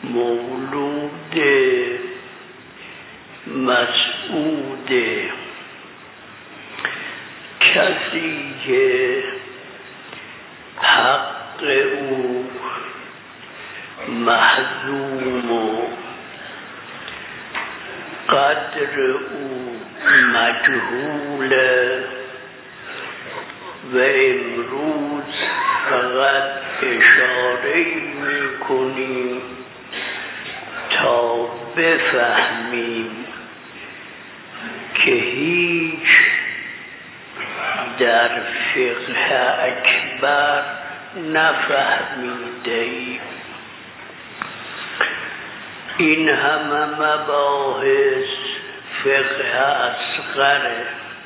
مولود مسعود، کسی که حق او محزوم و قدر او مجهوله و امروز فقط اشاره میکنیم تا بفهمیم که هیچ در فقه اکبر نفهمیدیم. این همه مباحث فقه اصغره.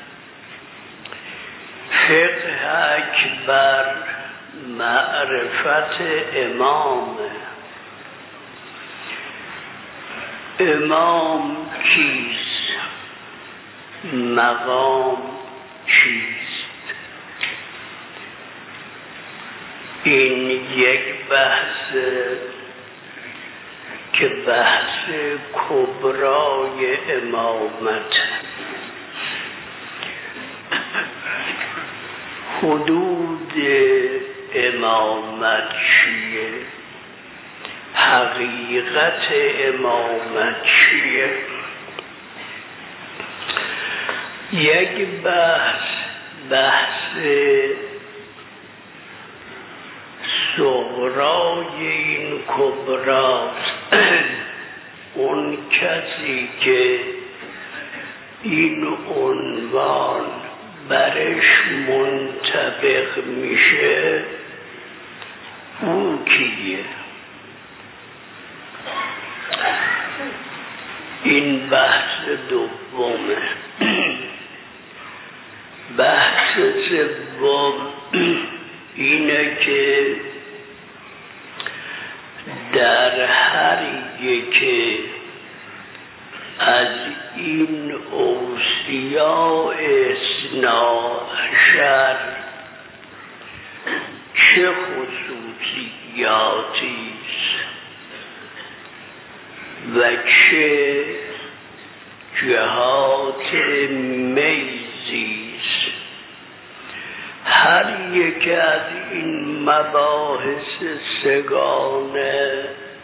فقه اکبر معرفت امامه. امام کیست؟ مقام چیست؟ این یک بحثه که بحث کبرای امامت. حدود امامت چیه؟ حقیقت امامت چیه؟ یک بحث صغرای این کبراست. اون کسی که این عنوان برش منطبق میشه او کیه؟ این بحث دومه. بحث سوم اینه که در هر یک از این اوصیاء اثناعشر چه خصوصیاتی و چه جهات میزیست. هر یک از این مباحث سگانه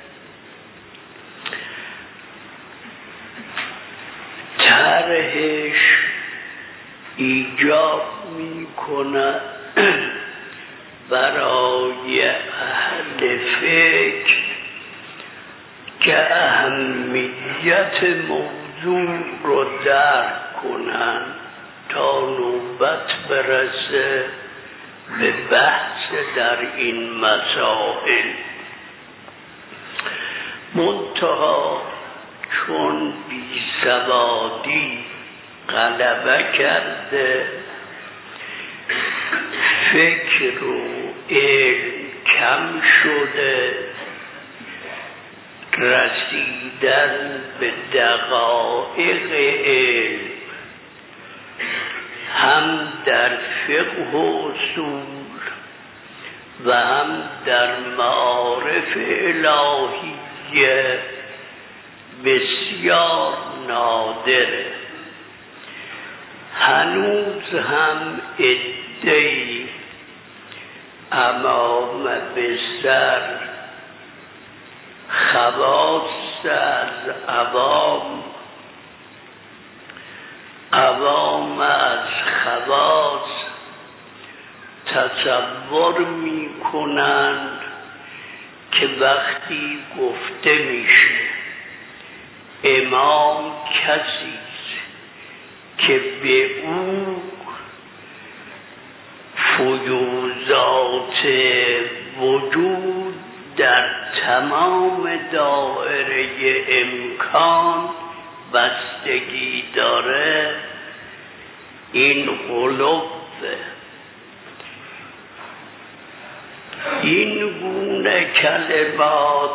طرحش ایجاب میکنه برای اهل فکر که اهمیت موضوع رو درک کنن تا نوبت برسه به بحث در این مسائل. منتها چون بیسوادی غلبه کرده، فکر و علم کم شده، رسیدن به دقایق علم هم در فقه و اصول و هم در معارف الهیه بسیار نادره. هنوز هم عده‌ای امام بسر خواص از عوام، عوام از خواص تصور می کنند که وقتی گفته میشه امام کسیست که به او فیوضات وجود در تمام دایره امکان بستگی داره، این غلوه. این گونه کلمات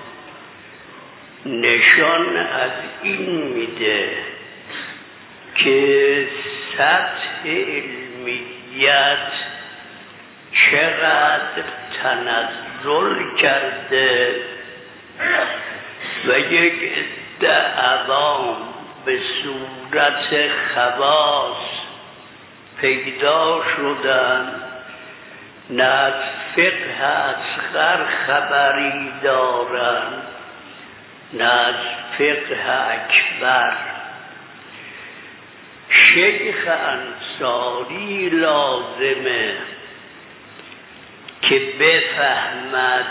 نشان از این میده که سطح علمیت چقدر تنزل کرده و یک عده عوام به صورت خواص پیدا شدند، نه از فقه اصغر خبری دارند نه از فقه اکبر. شیخ انصاری لازمه که بفهمد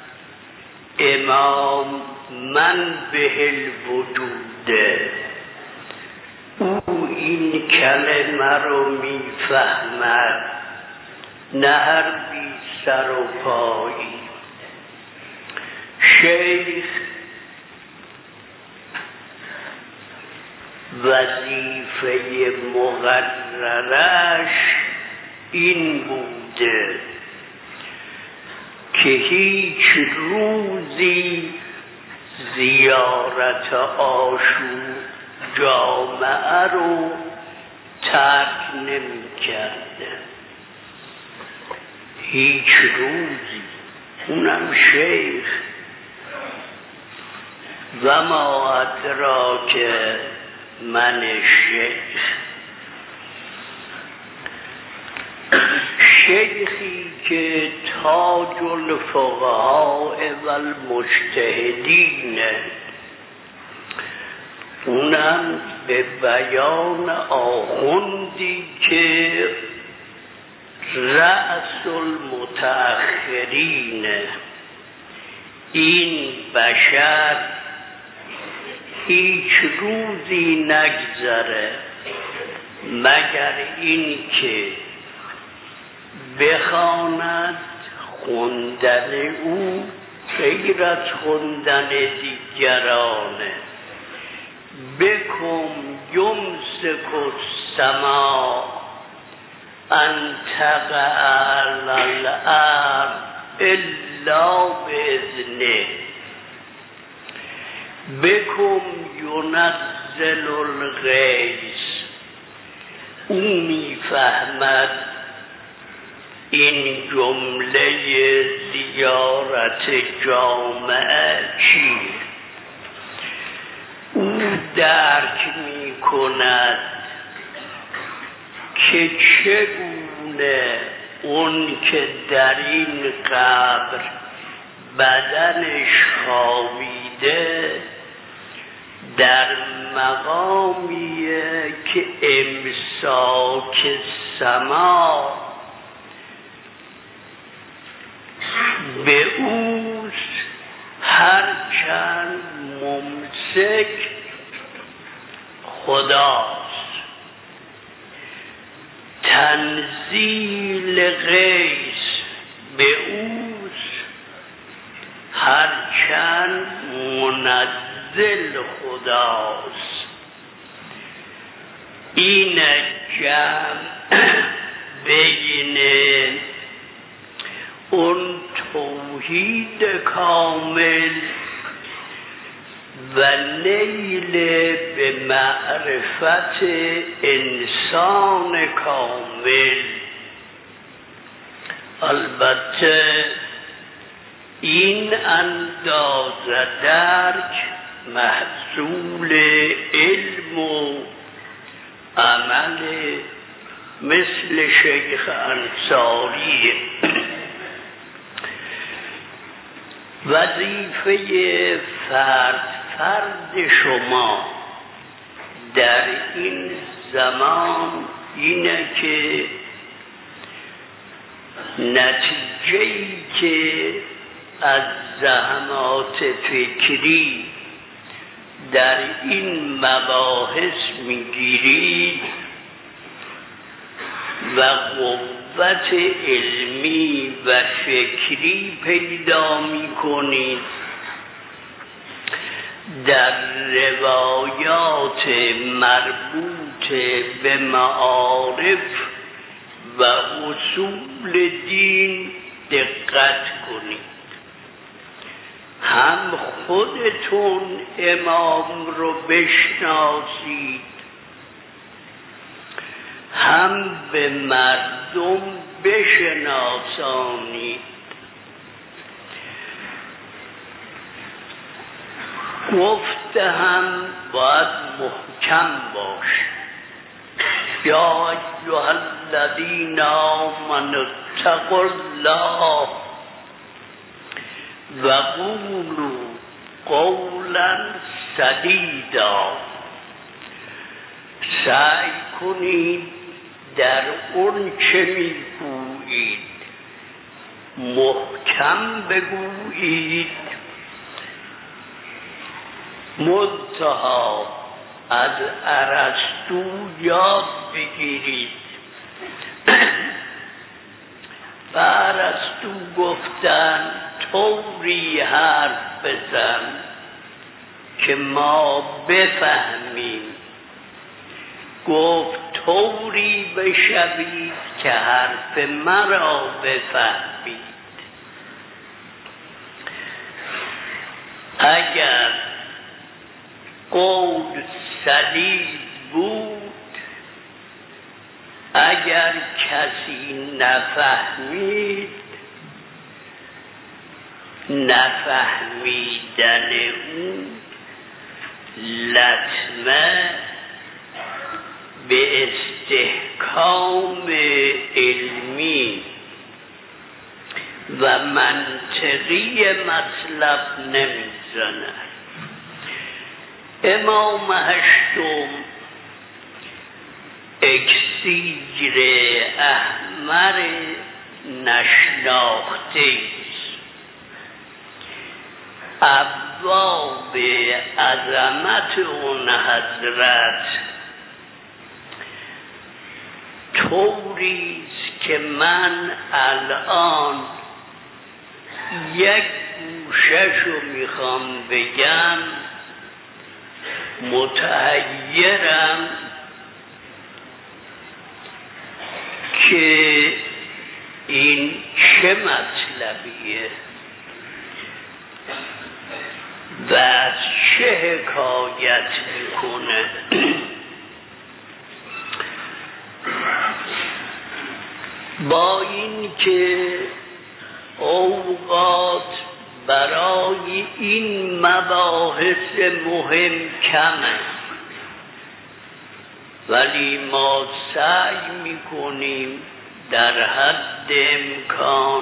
امام من به الوجوده. او این کلمه رو میفهمد، نه هر بی سر و پایی. شیخ وظیفه مقررش این بوده که هیچ روزی زیارت عاشور جامعه رو ترک نمی کرده. هیچ روزی. اونم شیخ. و ما ادراک من شیخ. شیخی که تاج الفقهاء و المجتهدین، اونم به بیان آخوندی که رأس المتأخرین. این بشر هیچ روزی نگذره مگر این که بخواند خوندن او غیر از خوندن دیگرانه. بکن یمسک السماء ان تقع علی الارض الا باذنه. بکن ینزل الغیث. او میفهمد این جمله زیارت جامعه چیه. او درک می کند که چگونه اون که در این قبر بدنش خوابیده در مقامیه که امساک سما به اوست، هرچند ممسک خداست. تنزیل غیث به اوست، هرچند منزل خداست. این جمع بین اون توحید کامل و نیل به معرفت انسان کامل. البته این اندازه درک محصول علم و عمل مثل شیخ انصاری. وظیفه فرد شما در این زمان اینه که نتیجه‌ای که از زحمات فکری در این مباحث میگیرید و قوت علمی و فکری پیدا میکنید، در روایات مربوط به معارف و اصول دین دقت کنید. هم خودتون امام رو بشناسید، هم به مردم بشناسانید. گفته هم باید محکم باش. یا ایها الذین آمنوا اتقوا الله و قولوا قولا سدیدا. سعی کنید در اون چه میگویید محکم بگویید، منتها از ارسطو یاد بگیرید. و ارسطو گفتن طوری حرف بزن که ما بفهمیم. گفت طوری بشوید که حرف مرا بفهمید. اگر قول سدید بود، اگر کسی نفهمید، نفهمیدن اون لطمه به استحکام علمی و منطقی مطلب نمیزند. امام هشتم اکسیر احمر نشناخته است. ابواب عظمت اون حضرت طوریست که من الان یک گوششو میخوام بگم، متحیرم که این چه مطلبیه و از چه حکایت میکنه. با این که اوقات برای این مباحث مهم کمه، ولی ما سعی میکنیم در حد امکان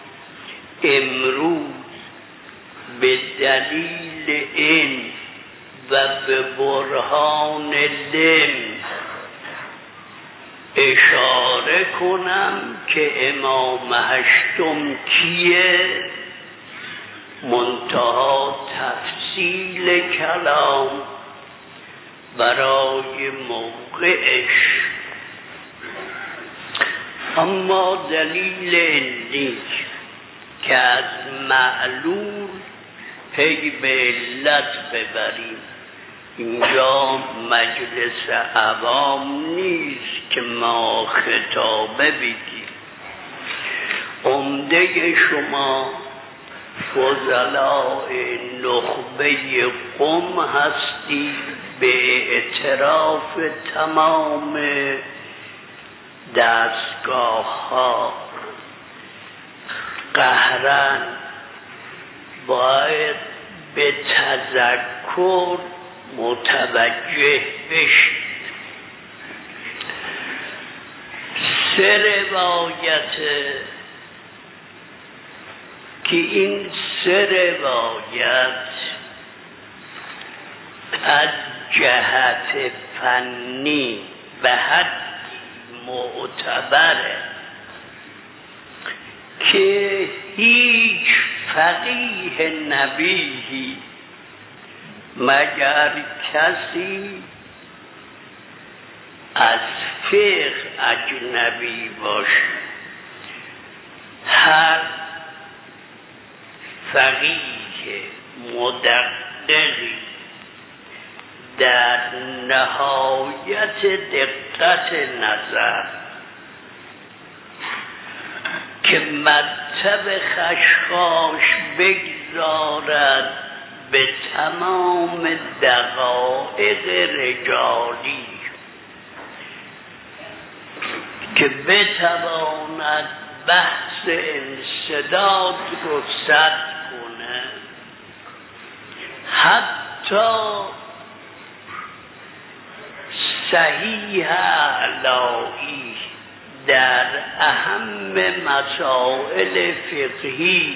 امروز به دلیل این و به برهان علم اشاره کنم که امام هشتم کیه، منتها تفصیل کلام برای موقعش. اما دلیل این که از معلول پی به علت ببریم. اینجا مجلس عوام نیست که ما خطابه بگیم. عمده شما فضلاء نخبه قم هستی به اعتراف تمام دستگاه ها. قهرن باید به تذکر متوجه بشید. 3 روایت که این 3 روایت از جهت فنی به حد معتبره که هیچ فقیه نبیهی مگر کسی از فقه اجنبی باشه، هر فقیه مدققی در نهایت دقت نظر که مطلب خشخاش بگذارد به تمام دقایق رجالی، که بتواند بحث انسداد رو سد کنه، حتی حتی صحیح علایی در اهم مسائل فقهی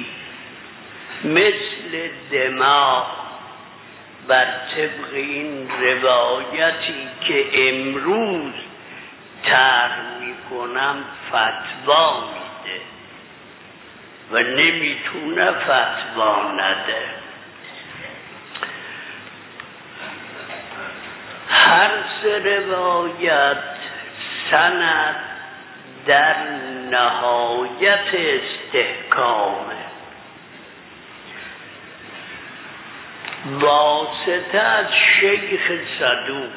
مثل دماغ بر طبق این روایتی که امروز طرح میکنم فتوا میده و نمیتونه فتوا نده. هر سه روایت سند در نهایت استحکامه. واسطه از شیخ صدوق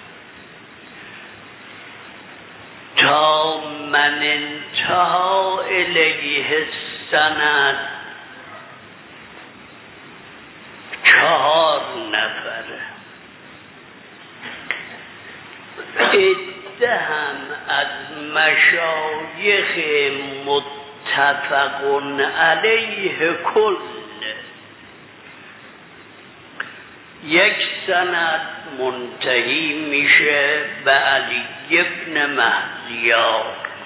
تا من انتها الیه السند 4 نفره. عده هم از مشایخ متفق علیه کل. یک سند منتهی میشه به علی ابن مهدیار،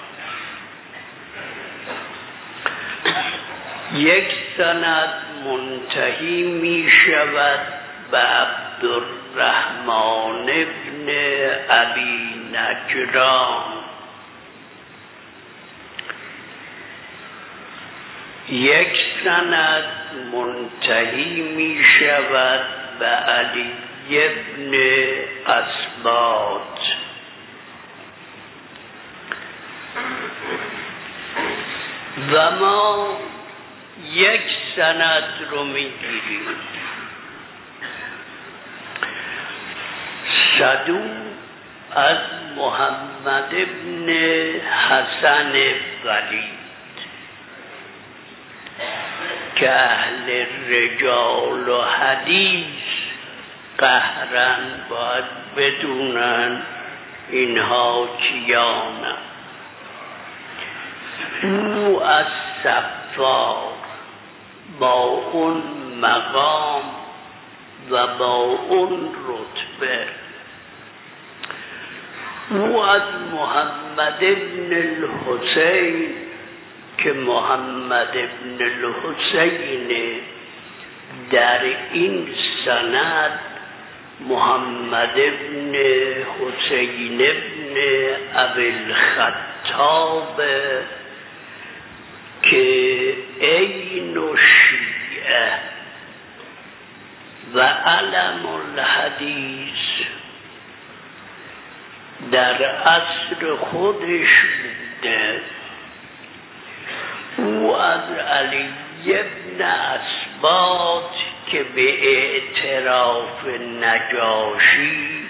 یک سند منتهی میشود به عبدالرحمن ابن ابی نجران، یک سند منتهی میشود به علی ابن اسبات، و ما یک سند رو میگیریم. صدوق از محمد ابن حسن ولید که اهل رجال و حدیث قهرن باید بدونن اینها کیانن. او از صفار با اون مقام و با اون رتبه، او از محمد ابن الحسین که محمد ابن الحسین در این سند محمد ابن حسین ابن ابی الخطاب که عین شیعه و علم الحدیث در عصر خودش بوده. او از علی ابن اسبات که به اعتراف نجاشی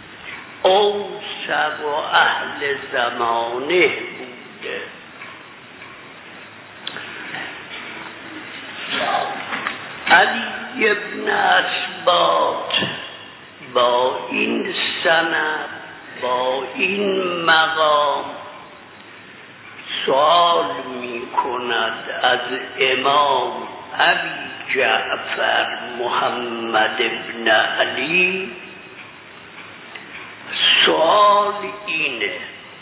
اوثق و اهل زمانه بوده. علی ابن اسبات با این سند با این مقام سوال می کند از امام ابی جعفر محمد ابن علی. سوال اینه: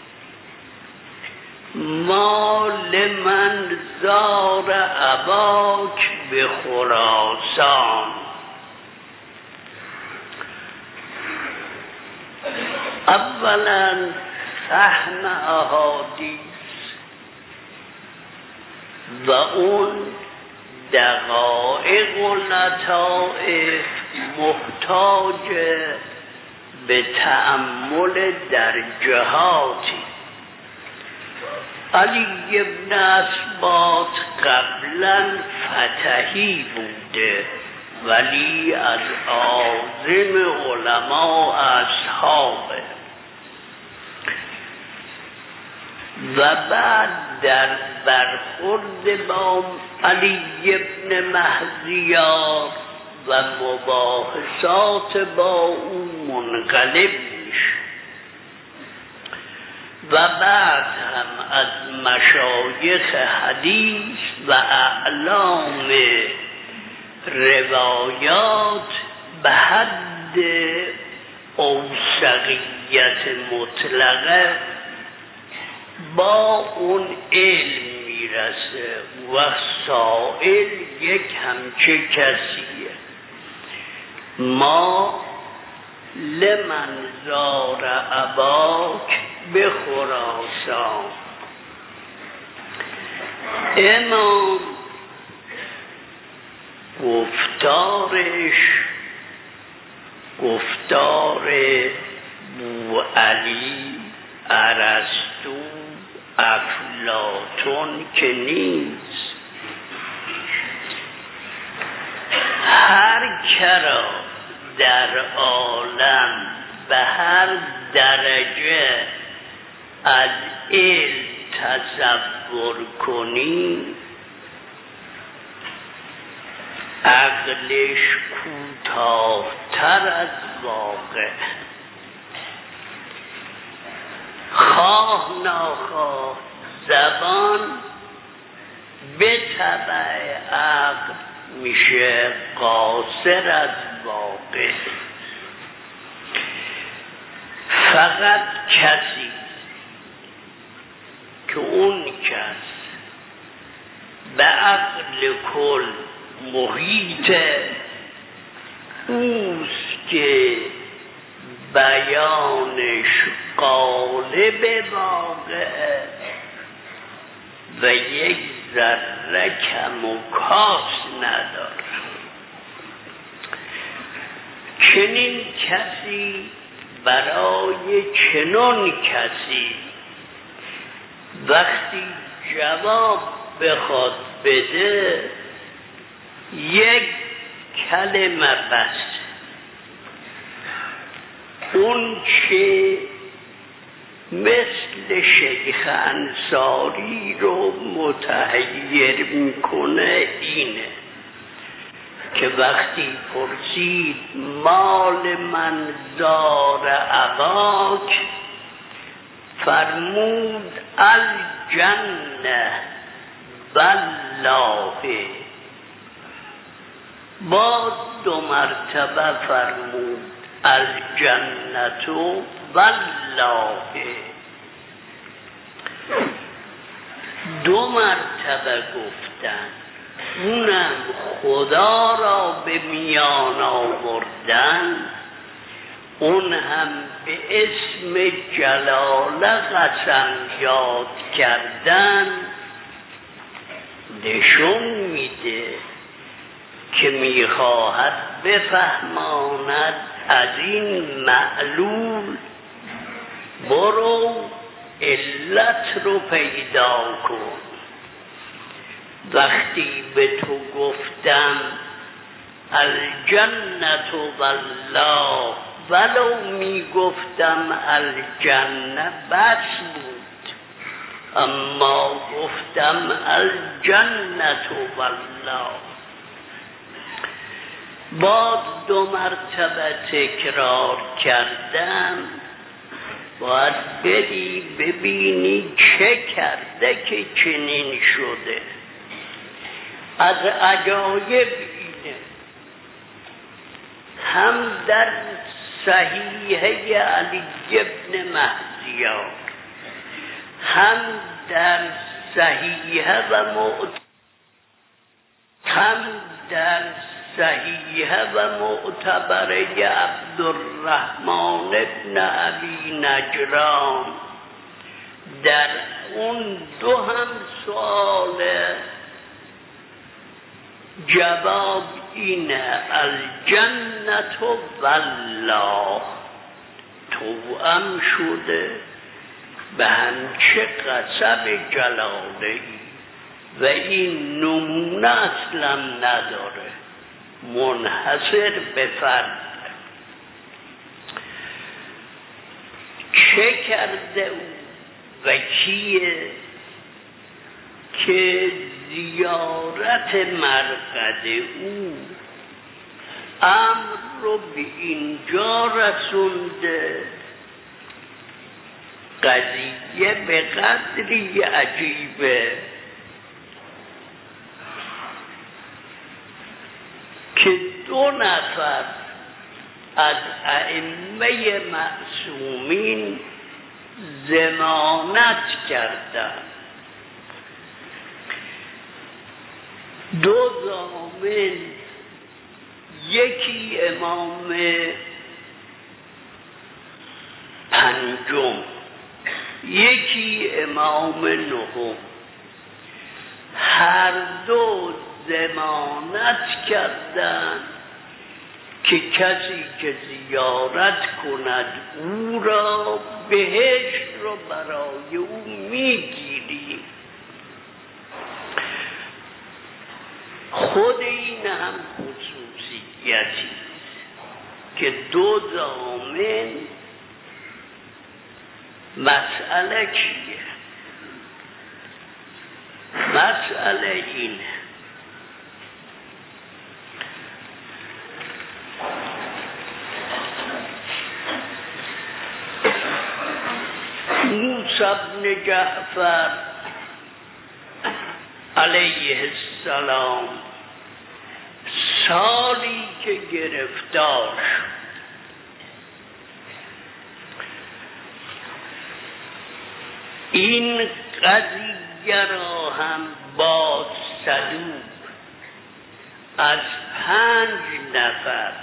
ما لمن زار اباک به خراسان؟ اولا فهم احادیث و اون دقایق و لطائف محتاج به تأمل در جهاتی. علی ابن اسبات قبلا فتحی بوده ولی از عازم علما اصحابه و بعد در برخورد با علی ابن مهدیار و مباحثات با او منقلب میشه و بعد هم از مشایخ حدیث و اعلام روایات به حد اوثقیت مطلقه با اون علم میرسه و سائل یک همچه کسیه. ما لمن زار اباک به خراسان. امام گفتارش گفتار بو علی، ارسطو، افلاطون که نیست. هر کرا در عالم به هر درجه از علم تصور کنی عقلش کوتاه‌تر از واقع. خواه ناخواه زبان به تبع عقل میشه قاصر از واقع. فقط کسی که اون کس به عقل کل محیط اوست که بیانش قالب واقع و یک ذره کم و کاس نداره. چنین کسی برای چنون کسی وقتی جواب بخواد بده یک کلمه بس، اون چه مثل شیخ انصاری رو متحیر میکنه اینه که وقتی پرسید مال من زار اباک، فرمود الجنه والله. با 2 مرتبه فرمود الجنت والله. 2 مرتبه گفتن، اونم خدا را به میان آوردن، اون هم به اسم جلاله قسم یاد کردن. نشون میده که میخواهد بفهماند از این معلول برو علت رو پیدا کن. وقتی به تو گفتم الجنت والله، ولو میگفتم الجنه بس بود، اما گفتم الجنت والله. باز 2 مرتبه تکرار کردم. باید بدی ببینی چه کرده که چنین شده. از عجایب اینه هم در صحیحه علی ابن مهدیار، هم در صحیحه و معتبره عبدالرحمن ابن ابی نجران، در اون 2 هم سواله جواب اینه الجنت والله. توأم شده به همچه قسم جلاله‌ای و این نمونه اصلا نداره، منحصر به فرد. چه کرده او و کیه که زیارت مرقد او امر رو به اینجا رسونده؟ قضیه به قدری عجیبه که 2 نفر از ائمه معصومین ضمانت کردند. دو ضامن، یکی امام پنجم، یکی امام نهم، هر دو ضمانت کردند که کسی که زیارت کند او را بهشت را برای او میگیریم. خود این هم خصوصیتی که دو ضامن. مسئله چیه؟ مسئله اینه موسی بن جعفر علیه السلام سالی که گرفتار شد، این قضیه را هم با صدوق از 5 نفر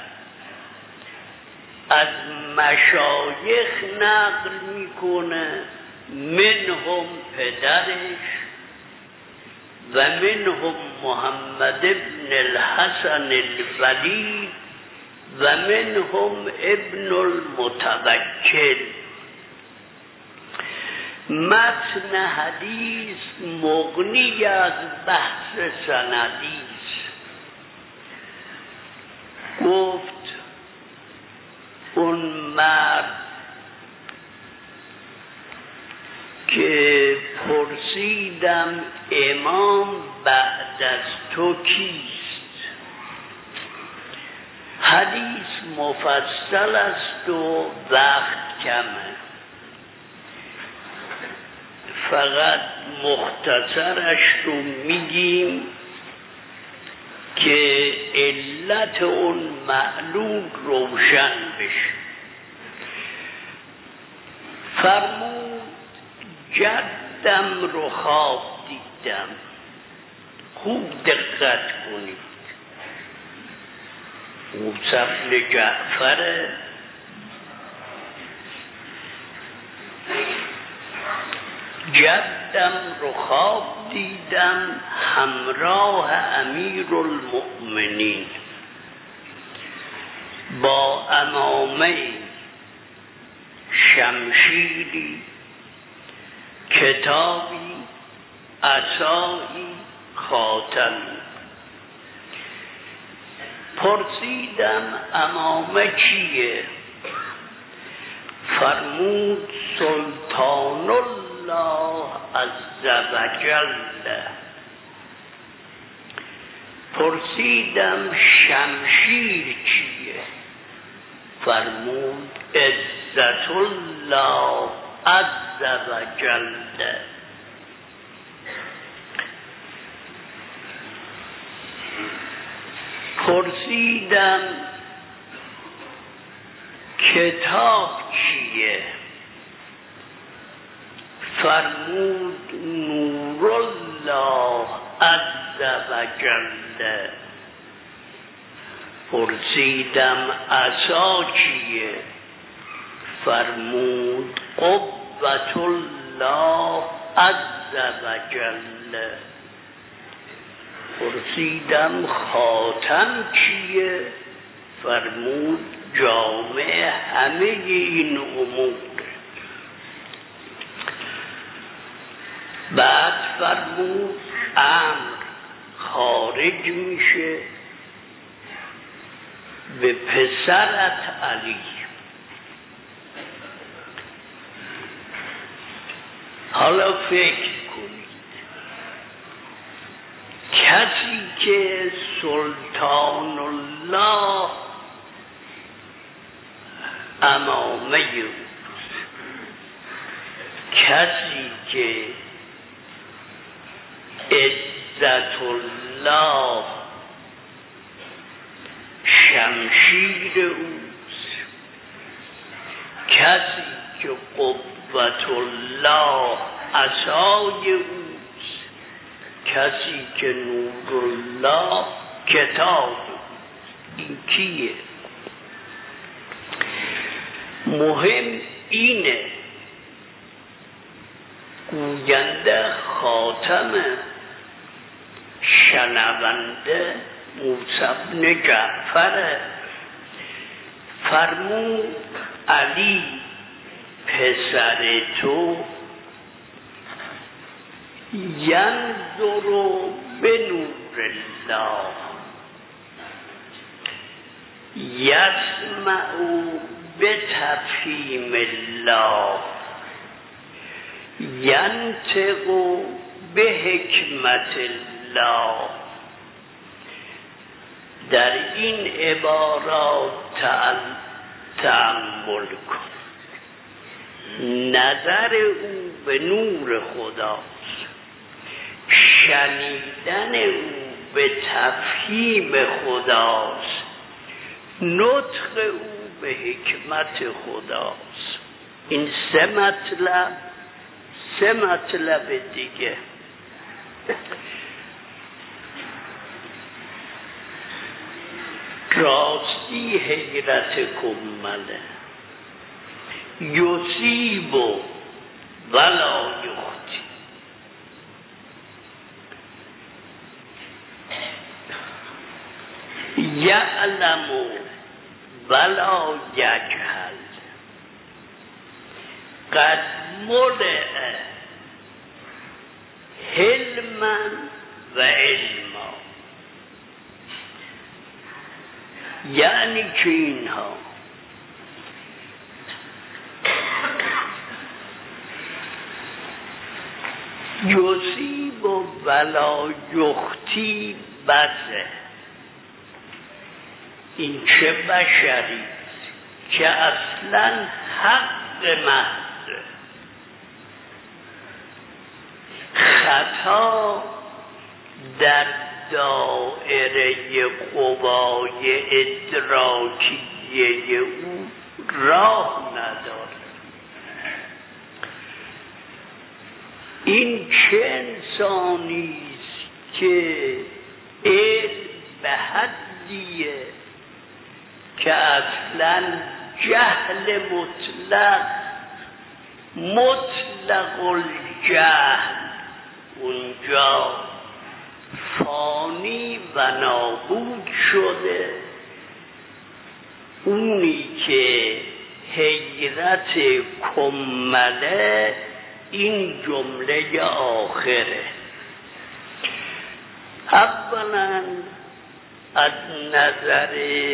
از مشایخ نقل میکنه، منهم پدرش و منهم محمد بن الحسن الولی و منهم ابن المتوکل. متن حدیث مغنی از بحث سندی است. گفت اون مرد که پرسیدم امام بعد از تو کیست؟ حدیث مفصل است و وقت کمه، فقط مختصرش رو میگیم که علت اون معلول روشن بشه. فرمود جدم رو خواب دیدم. خوب دقت کنید، موسی بن جعفر جدم رو خواب دیدم همراه امیرالمؤمنین با عمامه، شمشیری، کتابی، عصایی، خاتمی. پرسیدم عمامه چیه؟ فرمود سلطان الله عز و جل. پرسیدم شمشیر چیه؟ فرمود عزت الله عز و جل. پرسیدم کتاب چیه؟ فرمود نور الله عز و جل. پرسیدم عصا چیه؟ فرمود قوت الله عز و جل. پرسیدم خاتم چیه؟ فرمود جامع همه این امور. بعد فرمود امر خارج میشه به پسرت علی. حالا فکر کنید، کسی که سلطان الله امامه اوست، کسی که عزت الله شمشیر اوست، کسی که قوت الله عصای اوست، کسی که نور الله کتاب اوست. این کیه؟ مهم اینه گوینده خاتم، شنونده موسی بن جعفر. فرمود علی پسر تو ینظر به نور الله یسمع به تفهیم الله ینطق به حکمت الله. در این عبارات تأمل کن. نظر او به نور خداست، شنیدن او به تفهیم خداست، نطق او به حکمت خداست. این سه مطلب دیگه. راستی حیرت کمله یصیب ولا یخطی. یعلم ولا یجهل قد ملئ حلما و علما. یعنی که اینها یصیب ولا یخطی بسه. این چه بشری که اصلا حق محض، خطا در دائره قوای ادراکیه او راه نداره. این چه انسانیست که علم به حدیه که اصلا جهل مطلق الجهل اونجا فانی و نابود شده. اونی که حیرت کمله این جمله آخره. اولا از نظر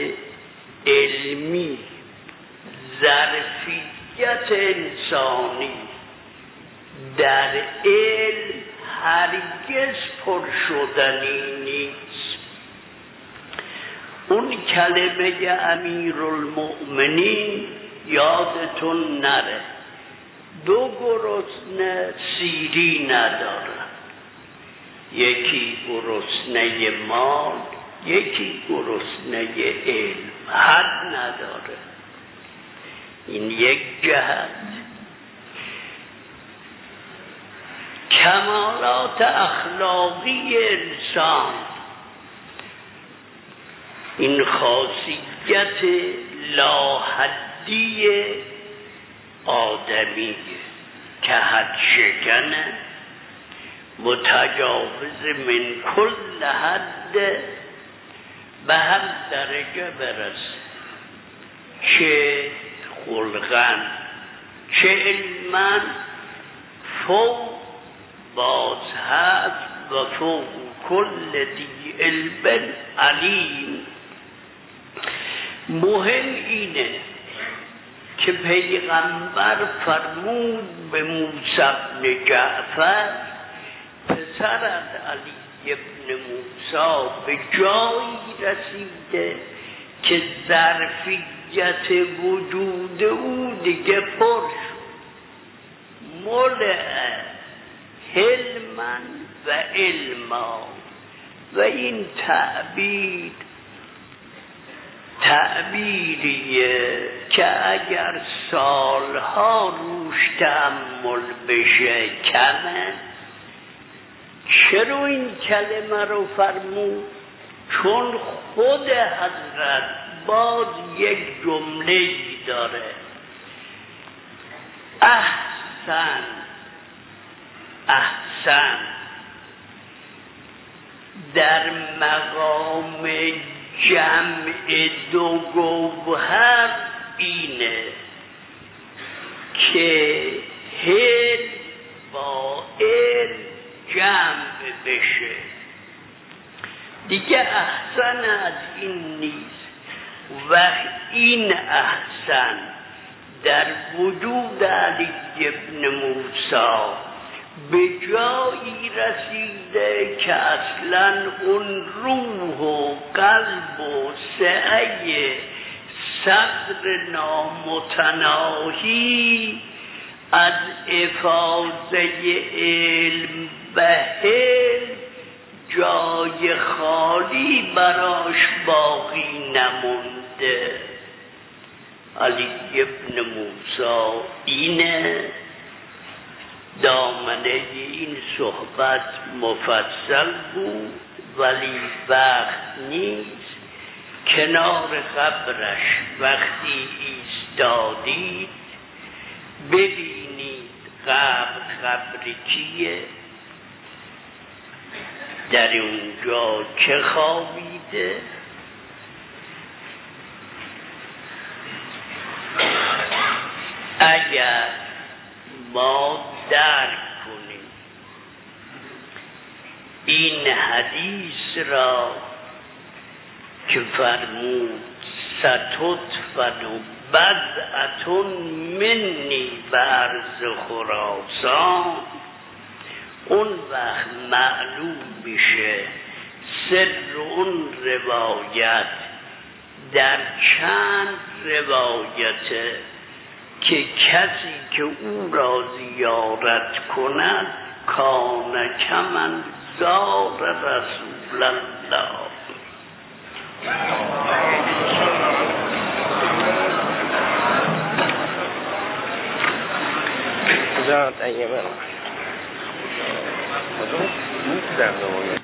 علمی ظرفیت انسانی در علم هرگز پرشدنی نیست. اون کلمه امیرالمؤمنین یادتون نره، دو گرسنه سیری نداره، یکی گرسنه مال، یکی گرسنه علم، حد نداره. این یک جهت. کمالات اخلاقی انسان، این خاصیت لاحدی آدمی که حد شکنه، متجاوز من کل حد به هر درجه برسه، چه خلقاً چه علماً، فوق باز هست و فوق کل دی علم علیم. مهم اینه که پیغمبر فرمود به موسی بن جعفر پسر از علی ابن موسی به جایی رسیده که ظرفیت وجود او دیگه پر شد، ملئ حلما و علما. و این تعبیریه که اگر سالها روش تأمل بشه کمه. چرا این کلمه رو فرمود؟ چون خود حضرت باز یک جمله داره، احسن احسن در مقام جمع دو گوهر اینه که هل با ال جمع بشه. دیگه احسن از این نیست. و این احسن در وجود علی ابن موسی به جایی رسیده که اصلا اون روح و قلب و سعی صدر نامتناهی از افاضه علم به علم جای خالی براش باقی نمونده. علی ابن موسی اینه. دامنه این صحبت مفصل بود ولی وقت نیست. کنار قبرش وقتی ایستادید ببینید قبر کیه، در اونجا که خوابیده. اگر ما درک کنیم این حدیث را که فرمود ستطفن بضعة منی برز خراسان، اون وقت معلوم میشه سر اون روایت در چند روایته که کسی که او را زیارت کند کان کمن زار رسول الله. زاد ایمن